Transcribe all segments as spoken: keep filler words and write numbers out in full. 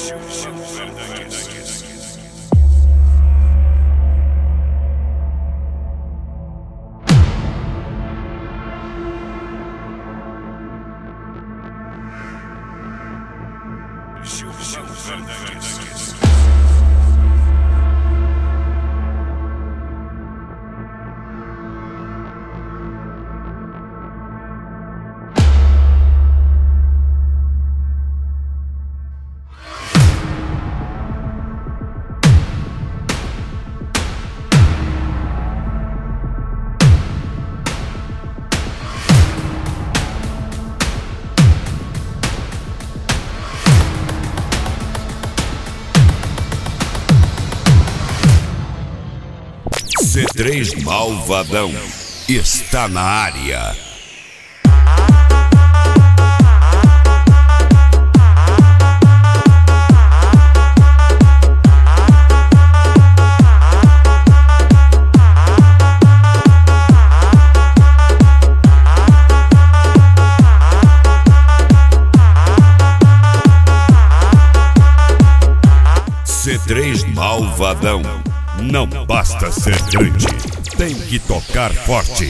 C três Malvadão está na área. C três Malvadão. Não basta ser grande, tem que tocar forte.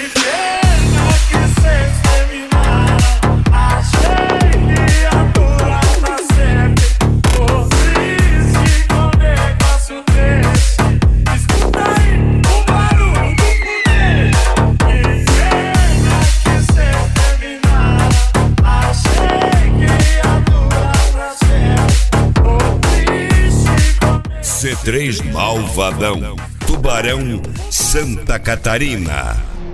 C três Malvadão, Tubarão, Santa Catarina.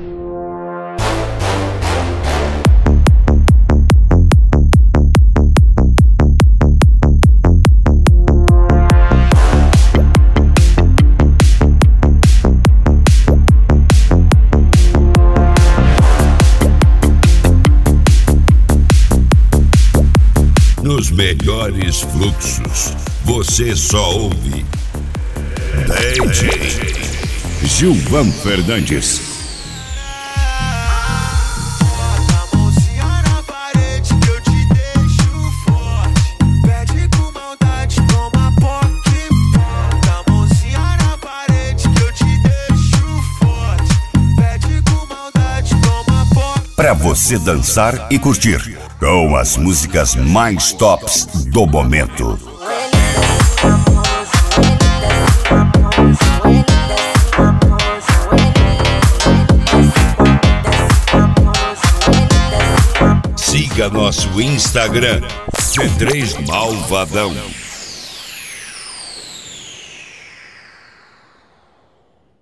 Nos melhores fluxos, você só ouve D J Gilvan Fernandes. Pra você dançar e curtir com as músicas mais tops do momento. Siga nosso Instagram C três Malvadão.